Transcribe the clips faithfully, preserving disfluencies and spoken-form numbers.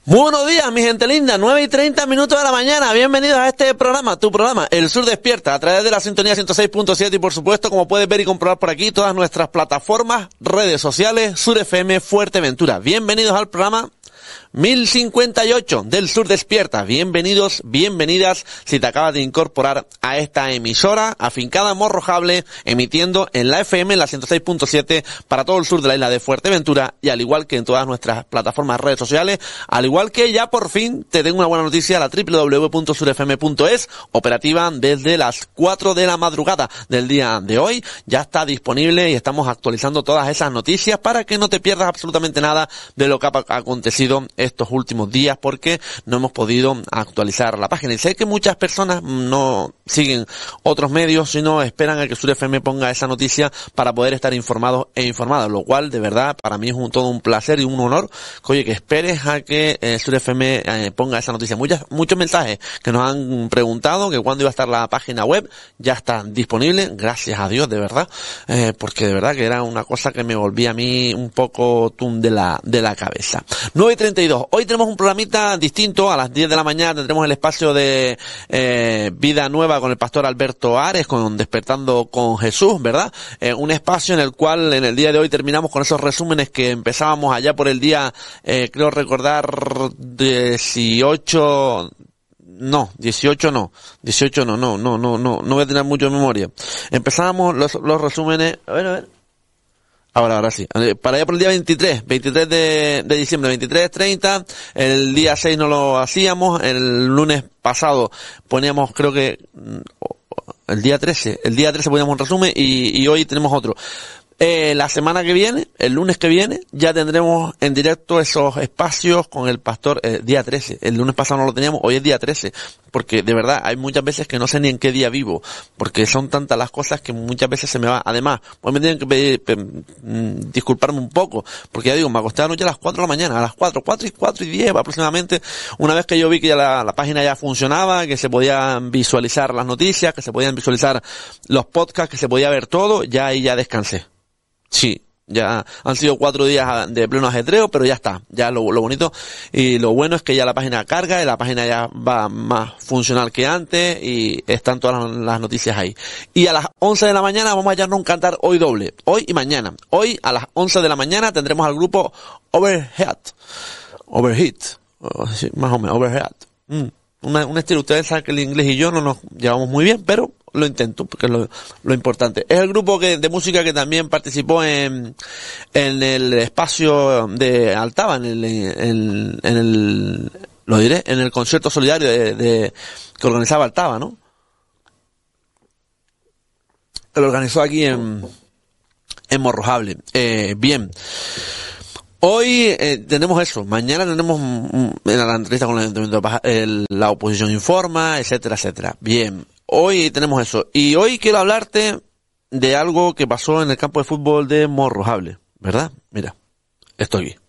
Muy buenos días, mi gente linda, nueve y treinta minutos de la mañana, bienvenidos a este programa, tu programa, El Sur Despierta, a través de la sintonía ciento seis punto siete y por supuesto, como puedes ver y comprobar por aquí, todas nuestras plataformas, redes sociales, Sur F M Fuerteventura. Bienvenidos al programa mil cincuenta y ocho del Sur Despierta. Bienvenidos, bienvenidas si te acabas de incorporar a esta emisora afincada en Morrojable, emitiendo en la F M, en la ciento seis punto siete para todo el sur de la isla de Fuerteventura y al igual que en todas nuestras plataformas, redes sociales, al igual que ya por fin te tengo una buena noticia, la doble u doble u doble u punto sur f m punto es, operativa desde las cuatro de la madrugada del día de hoy, ya está disponible y estamos actualizando todas esas noticias para que no te pierdas absolutamente nada de lo que ha acontecido estos últimos días porque no hemos podido actualizar la página. Y sé que muchas personas no siguen otros medios, sino esperan a que Sur F M ponga esa noticia para poder estar informados e informadas, lo cual de verdad para mí es un, todo un placer y un honor que, oye, que esperes a que eh, Sur F M eh, ponga esa noticia. Muchas, muchos mensajes que nos han preguntado que cuándo iba a estar la página web, ya está disponible, gracias a Dios, de verdad, eh, porque de verdad que era una cosa que me volvía a mí un poco tum de la, de la cabeza. nueve y treinta y dos. Hoy tenemos un programita distinto. A las diez de la mañana tendremos el espacio de eh, Vida Nueva con el pastor Alberto Ares, con Despertando con Jesús, ¿verdad? Eh, un espacio en el cual en el día de hoy terminamos con esos resúmenes que empezábamos allá por el día, eh, creo recordar, dieciocho... No, dieciocho no, dieciocho no, no, no, no, no, no voy a tener mucho memoria. Empezábamos los, los resúmenes, a ver, a ver. Ahora, ahora sí. Para allá por el día veintitrés, veintitrés de, de diciembre, veintitrés, treinta, el día seis no lo hacíamos, el lunes pasado poníamos, creo que, el día trece, el día trece poníamos un resumen y, y hoy tenemos otro. Eh, la semana que viene, el lunes que viene, ya tendremos en directo esos espacios con el pastor, eh, día trece. El lunes pasado no lo teníamos, hoy es día trece. Porque de verdad hay muchas veces que no sé ni en qué día vivo, porque son tantas las cosas que muchas veces se me va. Además, pues me tienen que pedir, pe, mm, disculparme un poco, porque ya digo, me acosté anoche a las cuatro de la mañana, a las cuatro, cuatro y cuatro y diez aproximadamente, una vez que yo vi que ya la, la página ya funcionaba, que se podían visualizar las noticias, que se podían visualizar los podcasts, que se podía ver todo, ya ahí ya descansé. Sí, ya han sido cuatro días de pleno ajetreo, pero ya está, ya lo, lo bonito y lo bueno es que ya la página carga y la página ya va más funcional que antes y están todas las, las noticias ahí. Y a las once de la mañana vamos a echarnos un cantar hoy doble, hoy y mañana. Hoy a las once de la mañana tendremos al grupo Overhead, Overheat, sí, más o menos, Overhead. Mm. Una, un estilo, ustedes saben que el inglés y yo no nos llevamos muy bien, pero lo intento, porque es lo, lo importante. Es el grupo que, de música que también participó en, en el espacio de Altava, en el, en, en el, lo diré, en el concierto solidario de, de, que organizaba Altava, ¿no? Que lo organizó aquí en, en Morrojable. Eh, bien. Hoy eh, tenemos eso, mañana tenemos mm, la entrevista con el Ayuntamiento de Paja, el, la oposición informa, etcétera, etcétera. Bien, hoy tenemos eso. Y hoy quiero hablarte de algo que pasó en el campo de fútbol de Morrojable, ¿verdad? Mira, estoy aquí.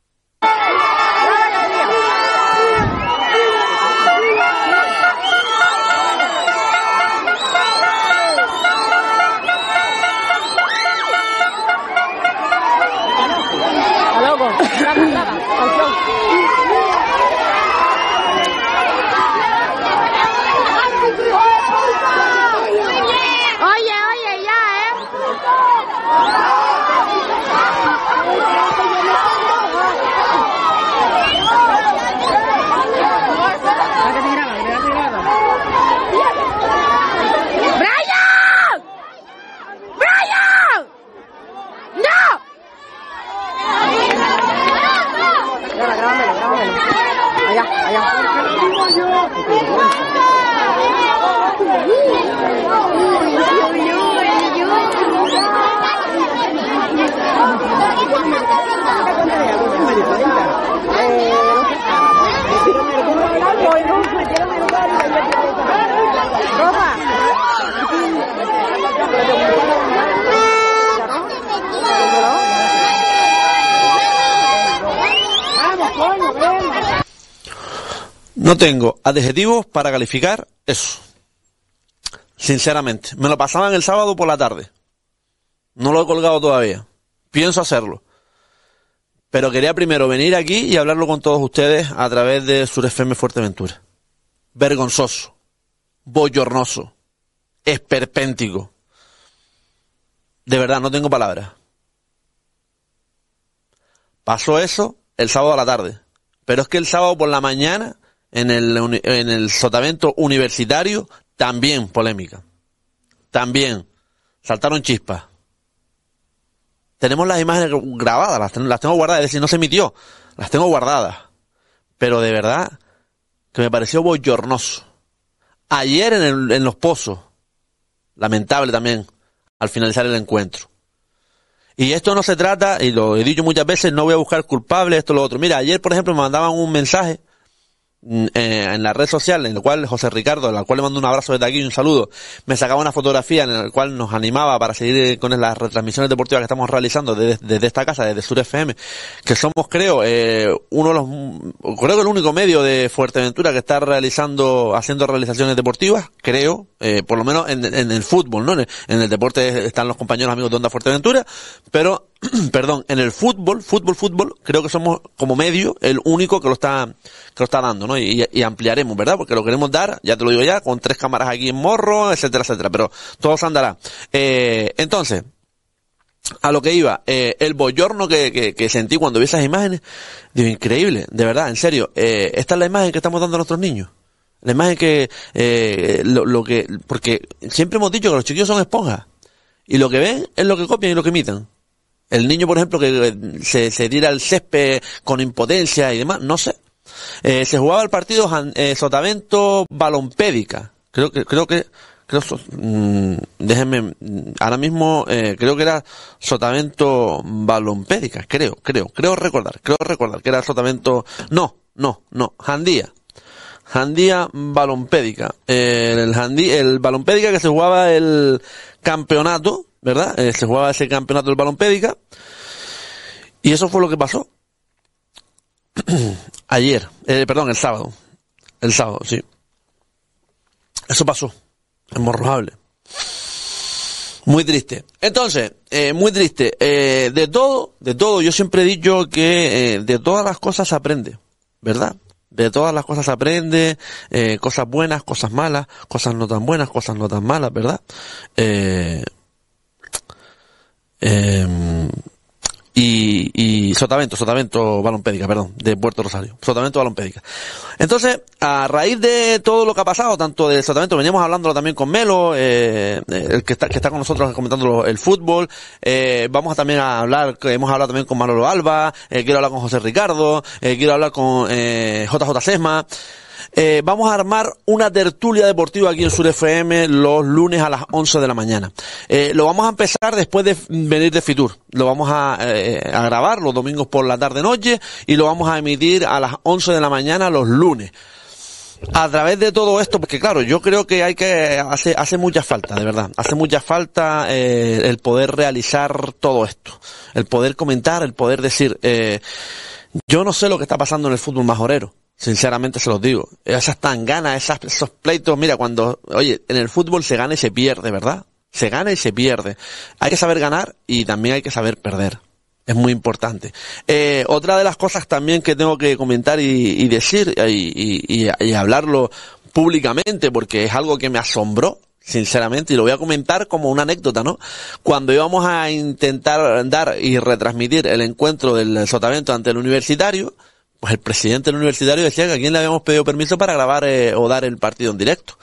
Oye, oye, ya, ¿eh? No tengo adjetivos para calificar eso. Sinceramente. Me lo pasaban el sábado por la tarde. No lo he colgado todavía. Pienso hacerlo. Pero quería primero venir aquí y hablarlo con todos ustedes a través de Sur F M Fuerteventura. Vergonzoso, bochornoso, esperpéntico. De verdad, no tengo palabras. Pasó eso el sábado a la tarde. Pero es que el sábado por la mañana, en el, en el Sotavento Universitario, también polémica. También saltaron chispas. Tenemos las imágenes grabadas, las, las tengo guardadas, es decir, no se emitió, las tengo guardadas. Pero de verdad que me pareció bochornoso. Ayer en, el, en Los Pozos, lamentable también, al finalizar el encuentro. Y esto no se trata, y lo he dicho muchas veces, no voy a buscar culpables, esto, lo otro. Mira, ayer, por ejemplo, me mandaban un mensaje eh, en la red social, en el cual José Ricardo, al cual le mando un abrazo desde aquí y un saludo, me sacaba una fotografía en la cual nos animaba para seguir con las retransmisiones deportivas que estamos realizando desde, desde esta casa, desde Sur F M, que somos, creo, eh, uno de los, creo que el único medio de Fuerteventura que está realizando, haciendo realizaciones deportivas, creo, eh, por lo menos en, en el fútbol, ¿no? En el, en el deporte están los compañeros amigos de Onda Fuerteventura, pero, perdón, en el fútbol, fútbol, fútbol, creo que somos como medio el único que lo está, que lo está dando, ¿no? Y, y ampliaremos, ¿verdad? Porque lo queremos dar, ya te lo digo ya, con tres cámaras aquí en Morro, etcétera, etcétera, pero todo se andará. Eh, entonces, a lo que iba, eh, el bochorno que, que, que sentí cuando vi esas imágenes, digo, increíble, de verdad, en serio, eh, esta es la imagen que estamos dando a nuestros niños. La imagen que, eh, lo, lo que, porque siempre hemos dicho que los chiquillos son esponjas, y lo que ven es lo que copian y lo que imitan. El niño, por ejemplo, que se, se tira al césped con impotencia y demás, no sé. Eh, se jugaba el partido eh, Sotavento Balompédica. Creo que, creo que, creo, mmm, déjenme, ahora mismo, eh, creo que era Sotavento Balompédica, creo, creo, creo recordar, creo recordar que era Sotavento, no, no, no, Jandía. Jandía Balompédica. Eh, el Jandía, el Balompédica que se jugaba el campeonato, ¿verdad? Eh, se jugaba ese campeonato del Balompédica. Y eso fue lo que pasó. Ayer, eh, perdón, el sábado. El sábado, sí. Eso pasó. Es morrojable. Muy triste. Entonces, eh, muy triste. Eh, de todo, de todo, yo siempre he dicho que eh, de todas las cosas se aprende, ¿verdad? De todas las cosas se aprende, eh, cosas buenas, cosas malas, cosas no tan buenas, cosas no tan malas, ¿verdad? Eh, eh, y, y Sotavento, Sotavento Balompédica, perdón, de Puerto Rosario, Sotavento Balompédica. Entonces, a raíz de todo lo que ha pasado, tanto de Sotavento, veníamos hablándolo también con Melo, eh, el que está, que está con nosotros comentando el fútbol, eh, vamos a también a hablar, que hemos hablado también con Manolo Alba, eh, quiero hablar con José Ricardo, eh, quiero hablar con, eh, J J Sesma. Eh, vamos a armar una tertulia deportiva aquí en Sur F M los lunes a las once de la mañana. Eh, lo vamos a empezar después de venir de Fitur. Lo vamos a, eh, a grabar los domingos por la tarde-noche y lo vamos a emitir a las once de la mañana los lunes. A través de todo esto, porque claro, yo creo que hay que, hace, hace mucha falta, de verdad. Hace mucha falta, eh, el poder realizar todo esto. El poder comentar, el poder decir, eh, yo no sé lo que está pasando en el fútbol majorero. Sinceramente se los digo. Esas tanganas, esas, esos pleitos, mira, cuando, oye, en el fútbol se gana y se pierde, ¿verdad? Se gana y se pierde. Hay que saber ganar y también hay que saber perder. Es muy importante. Eh, otra de las cosas también que tengo que comentar y, y decir y, y, y, y hablarlo públicamente porque es algo que me asombró, sinceramente, y lo voy a comentar como una anécdota, ¿no? Cuando íbamos a intentar dar y retransmitir el encuentro del Sotavento ante el Universitario, pues el presidente del Universitario decía que a quién le habíamos pedido permiso para grabar eh, o dar el partido en directo.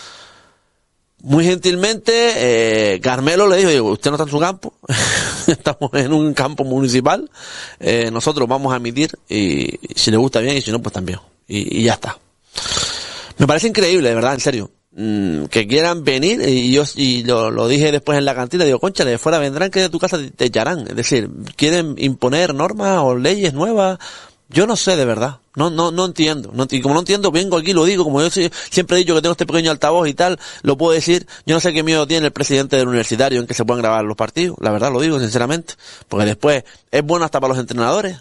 Muy gentilmente, eh, Carmelo le dijo, digo, usted no está en su campo, estamos en un campo municipal, eh, nosotros vamos a emitir y, y si le gusta bien y si no, pues también. Y, y ya está. Me parece increíble, de verdad, en serio, mm, que quieran venir y yo y lo, lo dije después en la cantina, digo, concha, de fuera vendrán que de tu casa te, te echarán. Es decir, quieren imponer normas o leyes nuevas. Yo no sé, de verdad. No, no, no entiendo. No, y como no entiendo, vengo aquí, lo digo, como yo siempre he dicho que tengo este pequeño altavoz y tal, lo puedo decir. Yo no sé qué miedo tiene el presidente del Universitario en que se puedan grabar los partidos. La verdad, lo digo sinceramente. Porque después, es bueno hasta para los entrenadores.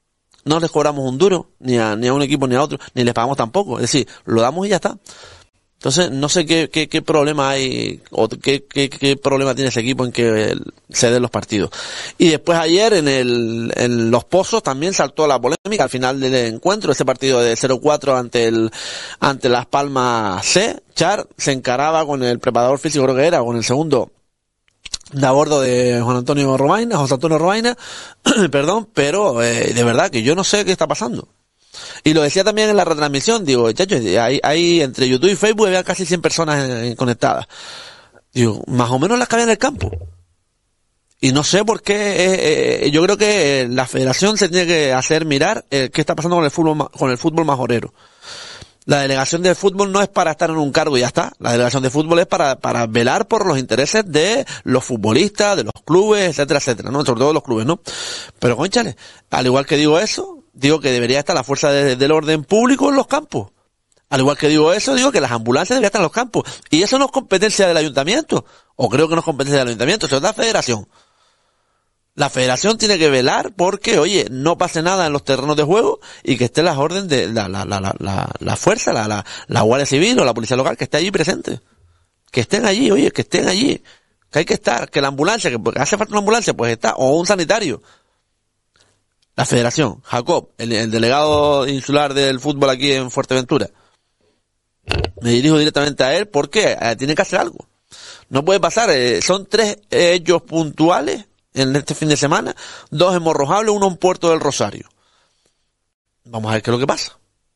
No les cobramos un duro, ni a, ni a un equipo ni a otro, ni les pagamos tampoco. Es decir, lo damos y ya está. Entonces, no sé qué, qué, qué problema hay, o qué, qué, qué problema tiene ese equipo en que se den los partidos. Y después ayer, en el, en Los Pozos, también saltó la polémica al final del encuentro, ese partido de cero cuatro ante el, ante Las Palmas C. Char se encaraba con el preparador físico, creo que era, con el segundo de a bordo de Juan Antonio Romaina, José Antonio Romaina, perdón, pero, eh, de verdad que yo no sé qué está pasando. Y lo decía también en la retransmisión, digo, chachos, hay, hay entre YouTube y Facebook había casi cien personas eh, conectadas. Digo, más o menos las que había en el campo. Y no sé por qué, eh, eh, yo creo que la federación se tiene que hacer mirar eh, qué está pasando con el fútbol, con el fútbol majorero. La delegación de fútbol no es para estar en un cargo y ya está. La delegación de fútbol es para, para velar por los intereses de los futbolistas, de los clubes, etcétera, etcétera, ¿no? Sobre todo los clubes, ¿no? Pero, cónchale, al igual que digo eso, digo que debería estar la fuerza de, del orden público en los campos. Al igual que digo eso, digo que las ambulancias deberían estar en los campos. Y eso no es competencia del ayuntamiento. O creo que no es competencia del ayuntamiento, eso es de la federación. La federación tiene que velar porque, oye, no pase nada en los terrenos de juego y que esté las órdenes de la, la, la, la, la, la fuerza, la, la, la Guardia Civil o la Policía Local que esté allí presente. Que estén allí, oye, que estén allí. Que hay que estar, que la ambulancia, que porque hace falta una ambulancia, pues está, o un sanitario. La federación, Jacob, el, el delegado insular del fútbol aquí en Fuerteventura. Me dirijo directamente a él porque eh, tiene que hacer algo. No puede pasar, eh, son tres hechos puntuales en este fin de semana, dos en Morrojable, uno en Puerto del Rosario. Vamos a ver qué es lo que pasa.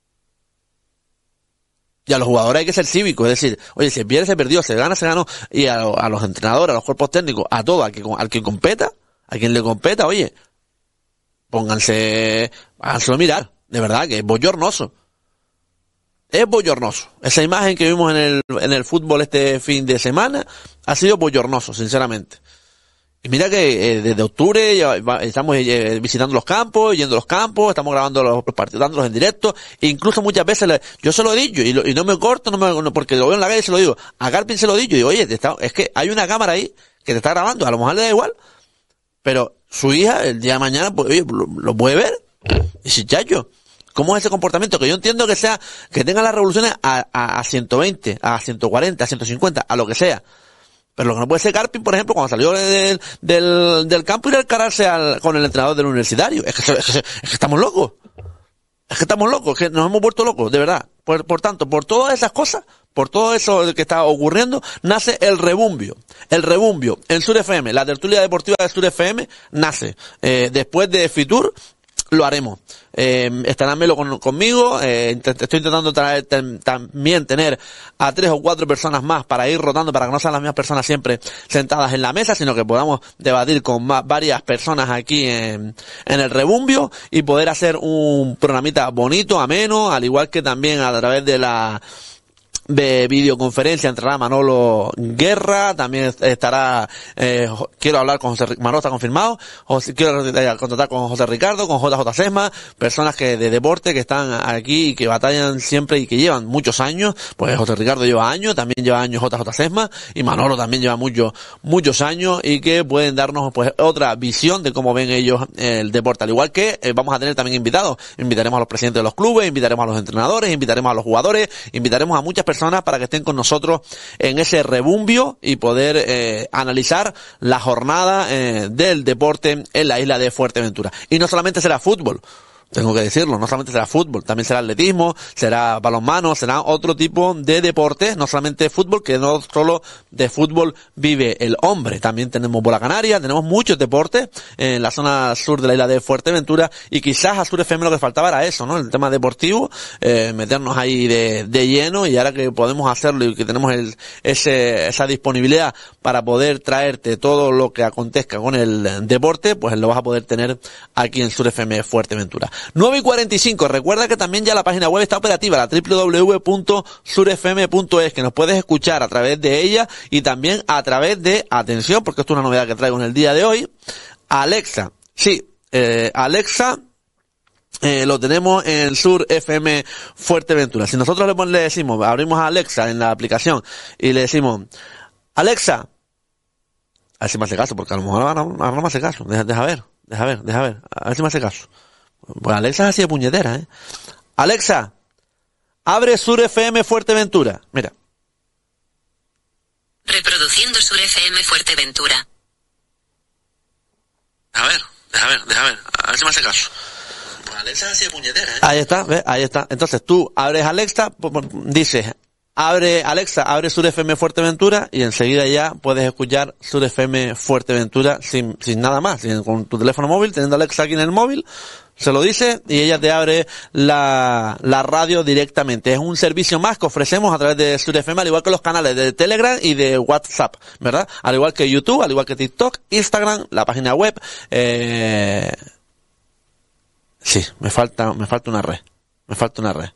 Y a los jugadores hay que ser cívicos, es decir, oye, se pierde, se perdió, se gana, se ganó. Y a, a los entrenadores, a los cuerpos técnicos, a todo, al que, al que competa, a quien le competa, oye, pónganse, háganselo mirar, de verdad, que es bochornoso. Es bochornoso. Esa imagen que vimos en el, en el fútbol este fin de semana ha sido bochornoso, sinceramente. Y mira que eh, desde octubre ya va, estamos eh, visitando los campos, yendo a los campos, estamos grabando los partidos, dándolos en directo, e incluso muchas veces le, yo se lo he dicho, y, lo, y no me corto, no me, no, porque lo veo en la calle y se lo digo, a Garpin se lo he dicho, y digo, oye, te está, es que hay una cámara ahí que te está grabando, a lo mejor le da igual, pero su hija el día de mañana, pues, oye, lo, lo puede ver, y si chacho, ¿cómo es ese comportamiento? Que yo entiendo que sea, que tengan las revoluciones a, a, a ciento veinte, a ciento cuarenta, a ciento cincuenta, a lo que sea. Pero lo que no puede ser Garpin, por ejemplo, cuando salió del, del, del campo, ir a encararse al, con el entrenador del universitario. Es que, es que, es que estamos locos. Es que estamos locos, es que nos hemos vuelto locos, de verdad. Por, por tanto, por todas esas cosas, por todo eso que está ocurriendo, nace el rebumbio. El rebumbio en Sur F M, la tertulia deportiva de Sur F M, nace. Eh, después de Fitur, lo haremos. Eh, estarán Melo con, conmigo, eh, estoy intentando traer, ten, también tener a tres o cuatro personas más para ir rotando, para que no sean las mismas personas siempre sentadas en la mesa, sino que podamos debatir con más, varias personas aquí en, en el rebumbio y poder hacer un programita bonito, ameno, al igual que también a través de la de videoconferencia entrará Manolo Guerra, también estará, eh, quiero hablar con José, Manolo está confirmado, José, quiero eh, contratar con José Ricardo, con J J Sesma, personas que de deporte que están aquí y que batallan siempre y que llevan muchos años, pues José Ricardo lleva años, también lleva años J J Sesma, y Manolo también lleva muchos, muchos años y que pueden darnos pues otra visión de cómo ven ellos el deporte, al igual que eh, vamos a tener también invitados, invitaremos a los presidentes de los clubes, invitaremos a los entrenadores, invitaremos a los jugadores, invitaremos a muchas personas personas para que estén con nosotros en ese rebumbio y poder eh, analizar la jornada eh, del deporte en la isla de Fuerteventura. Y no solamente será fútbol, tengo que decirlo, no solamente será fútbol, también será atletismo, será balonmano, será otro tipo de deportes, no solamente fútbol, que no solo de fútbol vive el hombre, también tenemos bola canaria, tenemos muchos deportes en la zona sur de la isla de Fuerteventura y quizás a Sur F M lo que faltaba era eso, ¿no? El tema deportivo, eh, meternos ahí de, de lleno y ahora que podemos hacerlo y que tenemos el, ese, esa disponibilidad para poder traerte todo lo que acontezca con el deporte, pues lo vas a poder tener aquí en Sur F M Fuerteventura. nueve y cuarenta y cinco, recuerda que también ya la página web está operativa, la doble u doble u doble u punto sur f m punto es, que nos puedes escuchar a través de ella y también a través de, atención, porque esto es una novedad que traigo en el día de hoy, Alexa. Sí, eh, Alexa, eh, lo tenemos en Sur F M Fuerteventura. Si nosotros le, le decimos, abrimos a Alexa en la aplicación y le decimos, Alexa, a ver si me hace caso, porque a lo mejor ahora no, ahora no me hace caso, deja, deja ver, deja ver, deja ver, a ver si me hace caso. Pues Alexa es así de puñetera, ¿eh? Alexa, abre Sur F M Fuerteventura. Mira, Reproduciendo Sur F M Fuerteventura. A ver, deja ver, deja ver, a ver si me hace caso. Pues Alexa así de puñetera, ¿eh? Ahí está, ¿ves? Ahí está. Entonces tú abres Alexa, dices, abre Alexa, abre Sur F M Fuerteventura y enseguida ya puedes escuchar Sur F M Fuerteventura sin, sin nada más, sin, con tu teléfono móvil, teniendo Alexa aquí en el móvil, se lo dice y ella te abre la, la radio directamente. Es un servicio más que ofrecemos a través de Sur F M, al igual que los canales de Telegram y de WhatsApp, ¿verdad? Al igual que YouTube, al igual que TikTok, Instagram, la página web, eh, sí, me falta, me falta una red, me falta una red.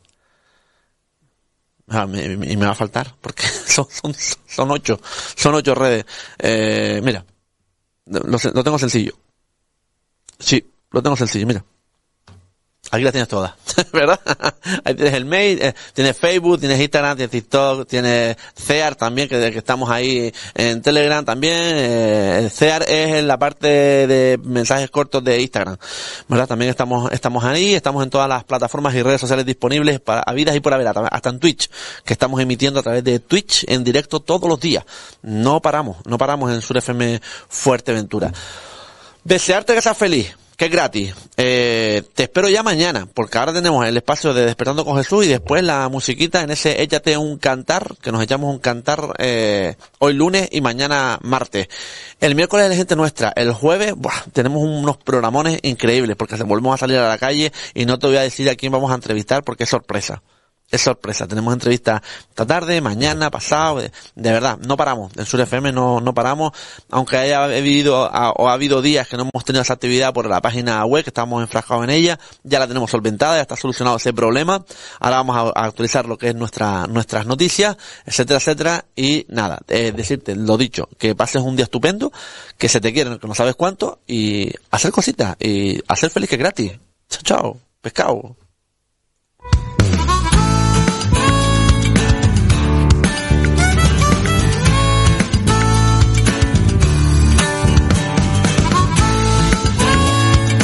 Ah, me, me, y me va a faltar, porque son, son, son ocho, son ocho redes. Eh, mira, lo, lo tengo sencillo. Sí, lo tengo sencillo, mira. Aquí las tienes todas, ¿verdad? Ahí tienes el mail, eh, tienes Facebook, tienes Instagram, tienes TikTok, tienes Cear también, que, que estamos ahí en Telegram también. Eh, Cear es en la parte de mensajes cortos de Instagram, ¿verdad? También estamos, estamos ahí, estamos en todas las plataformas y redes sociales disponibles para habidas y por haber, hasta en Twitch, que estamos emitiendo a través de Twitch en directo todos los días. No paramos, no paramos en Sur F M Fuerteventura. Desearte que seas feliz, que es gratis. Eh, te espero ya mañana, porque ahora tenemos el espacio de Despertando con Jesús y después la musiquita en ese Échate un cantar, que nos echamos un cantar eh, hoy lunes y mañana martes. El miércoles es la gente nuestra. El jueves, buah, tenemos unos programones increíbles, porque volvemos a salir a la calle y no te voy a decir a quién vamos a entrevistar porque es sorpresa. Es sorpresa, tenemos entrevistas esta tarde, mañana, pasado, de, de verdad, no paramos, en Sur F M no, no paramos, aunque haya habido, a, o ha habido días que no hemos tenido esa actividad por la página web, que estamos enfrascados en ella, ya la tenemos solventada, ya está solucionado ese problema, ahora vamos a, a actualizar lo que es nuestra, nuestras noticias, etcétera, etcétera, y nada, eh, decirte lo dicho, que pases un día estupendo, que se te quieren, que no sabes cuánto, y hacer cositas, y hacer feliz que es gratis. Chao, chao, pescado.